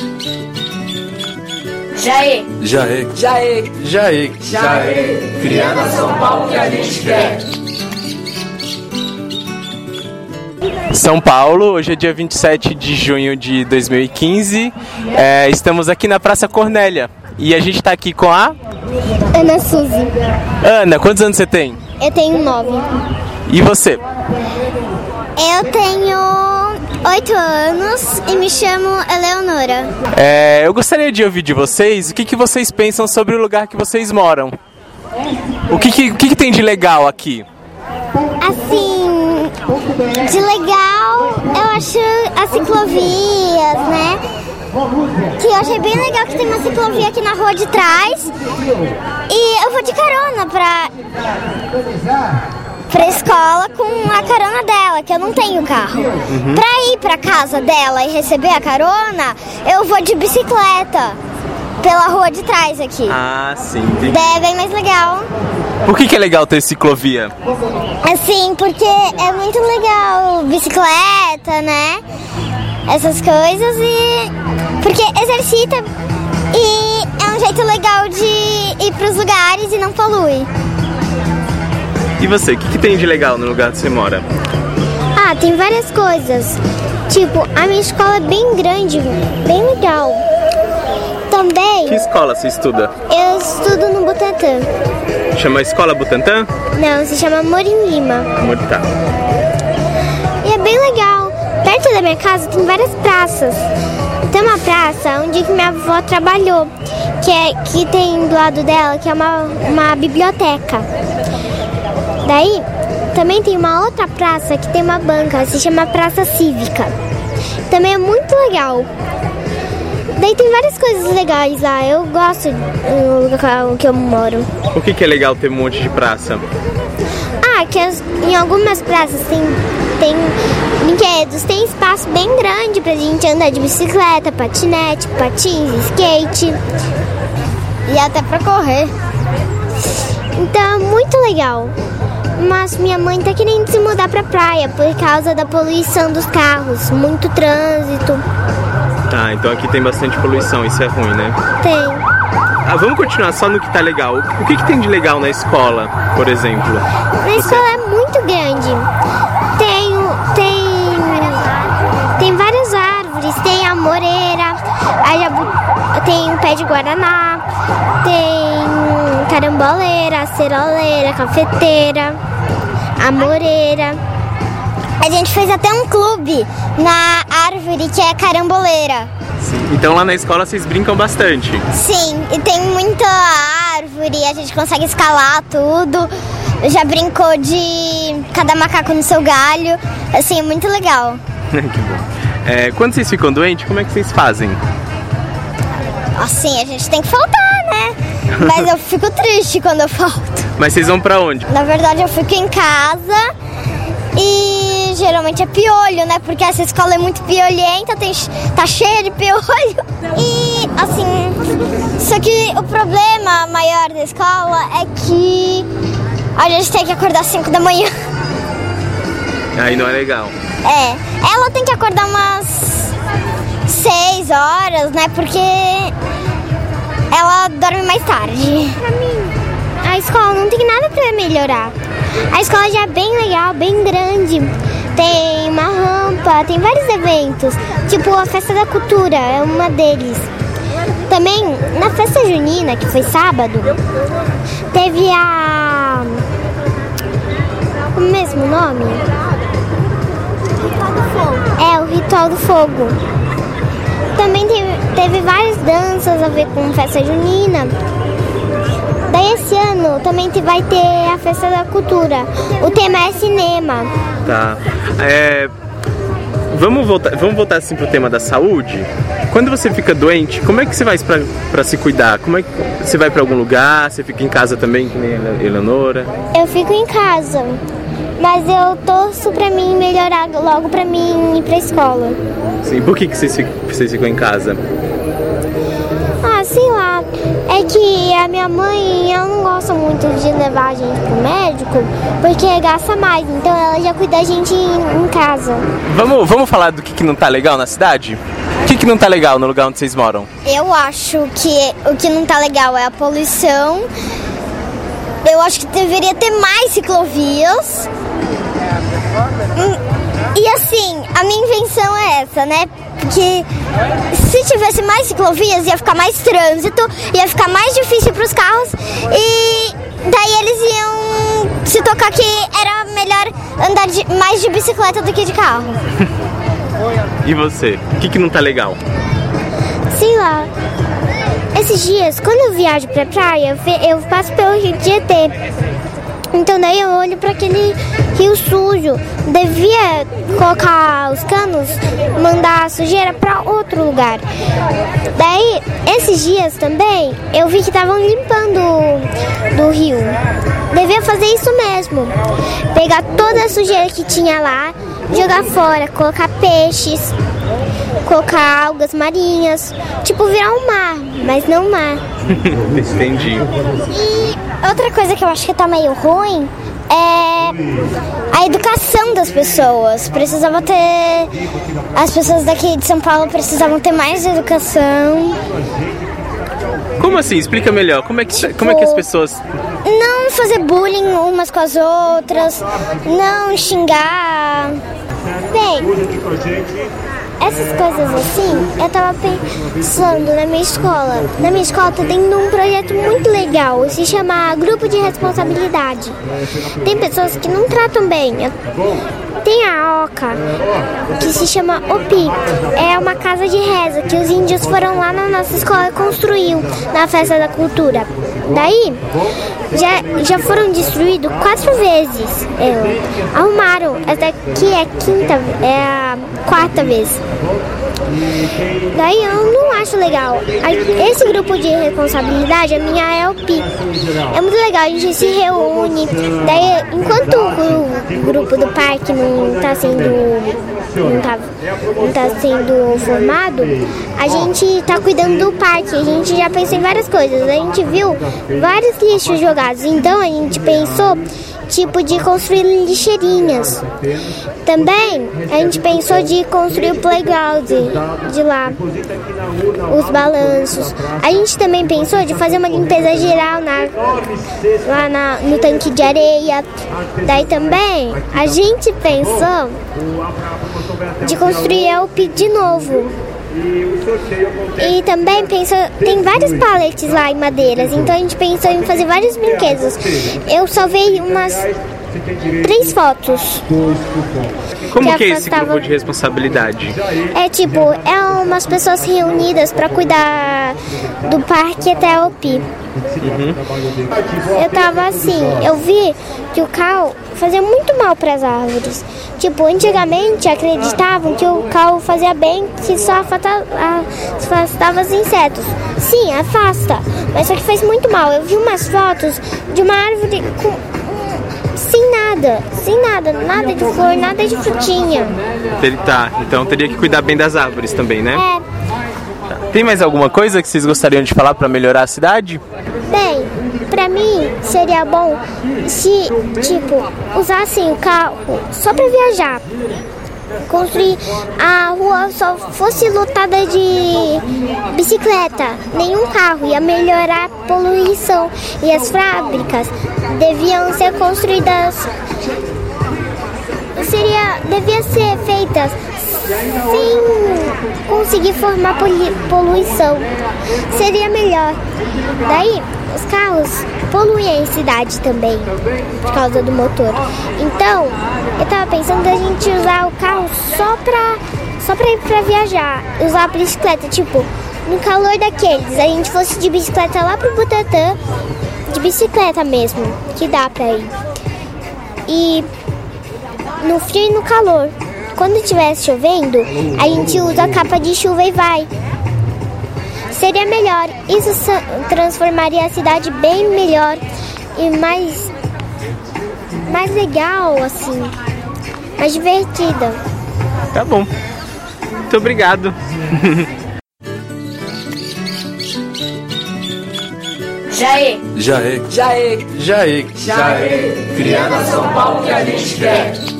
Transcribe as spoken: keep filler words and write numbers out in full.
Jaê, Jaê, Jaê, Jaê, Jaê, criando a São Paulo que a gente quer. São Paulo, hoje é dia vinte e sete de junho de dois mil e quinze, é, estamos aqui na Praça Cornélia e a gente está aqui com a... Ana Suzy. Ana, quantos anos você tem? Eu tenho nove. E você? Eu tenho oito anos e me chamo Eleonora. É, eu gostaria de ouvir de vocês o que, que vocês pensam sobre o lugar que vocês moram. O que, que, o que, que tem de legal aqui? Assim, de legal, eu acho as ciclovias, né? Que eu achei bem legal que tem uma ciclovia aqui na rua de trás. E eu vou de carona pra, pra escola com a carona dela, que eu não tenho carro. Uhum. Pra ir pra casa dela e receber a carona, eu vou de bicicleta pela rua de trás aqui. Ah, sim. Entendi. Daí é bem mais legal. Por que, que é legal ter ciclovia? Assim, porque é muito legal bicicleta, né? Essas coisas e... porque exercita e é um jeito legal de ir pros lugares e não polui. E você, o que, que tem de legal no lugar que você mora? Ah, tem várias coisas. Tipo, a minha escola é bem grande, bem legal. Também... Que escola você estuda? Eu estudo no Butantã. Chama Escola Butantã? Não, se chama Morim Lima. Tá. E é bem legal. Perto da minha casa tem várias praças. Tem uma praça onde que minha avó trabalhou, que, é, que tem do lado dela, que é uma, uma biblioteca. Daí, também tem uma outra praça que tem uma banca, se chama Praça Cívica. Também é muito legal. Daí tem várias coisas legais lá, eu gosto do local que eu moro. Por que, que é legal ter um monte de praça? Ah, que as, em algumas praças tem, tem brinquedos, tem espaço bem grande pra gente andar de bicicleta, patinete, patins, skate e até pra correr. Então é muito legal. Mas minha mãe tá querendo se mudar pra praia por causa da poluição dos carros, muito trânsito. Tá, então aqui tem bastante poluição, isso é ruim, né? Tem. Ah, vamos continuar só no que tá legal. O que, que tem de legal na escola, por exemplo? Na Você... escola é muito grande. Tem, tem, tem várias árvores, tem a moreira, a jabu, tem o pé de guaraná, tem caramboleira, aceroleira, cafeteira, a moreira. A gente fez até um clube na árvore que é caramboleira. Sim. Então lá na escola vocês brincam bastante? Sim, e tem muita árvore, a gente consegue escalar tudo. Já brincou de cada macaco no seu galho. Assim, é muito legal. Que bom. É, quando vocês ficam doentes, como é que vocês fazem? Assim, a gente tem que faltar, né? Mas eu fico triste quando eu falto. Mas vocês vão pra onde? Na verdade, eu fico em casa e geralmente é piolho, né? Porque essa escola é muito piolhenta, tem, tá cheia de piolho. E, assim, só que o problema maior da escola é que a gente tem que acordar às cinco da manhã. Aí não é legal. É, ela tem que acordar umas seis horas, né? Porque ela dorme mais tarde. Pra mim, a escola não tem nada pra melhorar. A escola já é bem legal, bem grande. Tem uma rampa, tem vários eventos. Tipo a Festa da Cultura, é uma deles. Também, na festa junina, que foi sábado, teve a... o mesmo nome? Ritual do Fogo. É, o Ritual do Fogo. Também teve, teve várias danças a ver com festa junina. Daí esse ano também vai ter a Festa da Cultura. O tema é cinema. Tá. É... Vamos voltar, vamos voltar assim pro tema da saúde. Quando você fica doente, como é que você faz pra, pra se cuidar? Como é que você vai pra algum lugar? Você fica em casa também, que nem a Eleonora? Eu fico em casa, mas eu torço pra mim melhorar logo pra mim ir pra escola. Sim, por que, que vocês, ficam, vocês ficam em casa? Ah, sei lá. É que a minha mãe, ela não gosta muito de levar a gente pro médico, porque gasta mais, então ela já cuida da gente em, em casa. Vamos, vamos falar do que, que não tá legal na cidade? O que, que não tá legal no lugar onde vocês moram? Eu acho que o que não tá legal é a poluição. Eu acho que deveria ter mais ciclovias. E assim, a minha invenção é essa, né? Porque se tivesse mais ciclovias ia ficar mais trânsito, ia ficar mais difícil para os carros e daí eles iam se tocar que era melhor andar de, mais de bicicleta do que de carro. E você? O que, que não tá legal? Sei lá. Esses dias, quando eu viajo pra praia, eu passo pelo Rio Tietê. Então daí eu olho para aquele rio sujo. Devia colocar os canos, mandar a sujeira para outro lugar. Daí, esses dias também, eu vi que estavam limpando do rio. Devia fazer isso mesmo. Pegar toda a sujeira que tinha lá, jogar fora, colocar peixes, colocar algas marinhas, tipo virar um mar, mas não um mar. Entendi. E outra coisa que eu acho que tá meio ruim é a educação das pessoas. Precisava ter... As pessoas daqui de São Paulo precisavam ter mais educação. Como assim? Explica melhor. Como é que, tipo, como é que as pessoas... Não fazer bullying umas com as outras, não xingar. Bem, essas coisas assim, eu tava pensando na minha escola. Na minha escola tá tendo um projeto muito legal, se chama Grupo de Responsabilidade. Tem pessoas que não tratam bem. Tem a Oca, que se chama Opi. É uma casa de reza que os índios foram lá na nossa escola e construiu na Festa da Cultura. Daí, já, já foram destruídos quatro vezes. É, arrumaram. Essa aqui é a quinta, é a quarta vez. Daí eu não acho legal. Esse grupo de responsabilidade, a minha é o Pi. É muito legal, a gente se reúne. Daí, enquanto o grupo do parque não está sendo, não tá, não tá sendo formado, a gente está cuidando do parque. A gente já pensou em várias coisas. A gente viu vários lixos jogados. Então a gente pensou tipo de construir lixeirinhas. Também a gente pensou de construir o playground de lá, os balanços. A gente também pensou de fazer uma limpeza geral na, lá na, no tanque de areia. Daí também a gente pensou de construir a U P de novo. E também pensou, tem vários pallets lá em madeiras, então a gente pensou em fazer vários brinquedos. Eu salvei umas três fotos. Como que, que é esse grupo de responsabilidade? É tipo, é umas pessoas reunidas para cuidar do parque até a U P. Uhum. Eu tava assim, eu vi que o cal fazia muito mal para as árvores. Tipo, antigamente acreditavam que o cal fazia bem, que só afastava os insetos. Sim, afasta, mas só que faz muito mal. Eu vi umas fotos de uma árvore com, sem nada, sem nada, nada de flor, nada de frutinha. Tá, então teria que cuidar bem das árvores também, né? É. Tá. Tem mais alguma coisa que vocês gostariam de falar para melhorar a cidade? Bem, pra mim seria bom se, tipo, usassem o carro só pra viajar. Construir a rua só fosse lotada de bicicleta, nenhum carro, ia melhorar a poluição. E as fábricas deviam ser construídas, seria, devia ser feitas sem conseguir formar poluição. Seria melhor. Daí, os carros poluem a cidade também, por causa do motor. Então, eu tava pensando da gente usar o carro só pra, só pra ir pra viajar. Usar a bicicleta, tipo, no calor daqueles, a gente fosse de bicicleta lá pro Butantã, de bicicleta mesmo, que dá pra ir. E no frio e no calor. Quando estivesse chovendo, a gente usa a capa de chuva e vai. Seria melhor. Isso transformaria a cidade bem melhor e mais, mais legal, assim. Mais divertida. Tá bom. Muito obrigado. Jaê. Jaê. Jaê. Jaê. Jaê. Criando a São Paulo que a gente quer.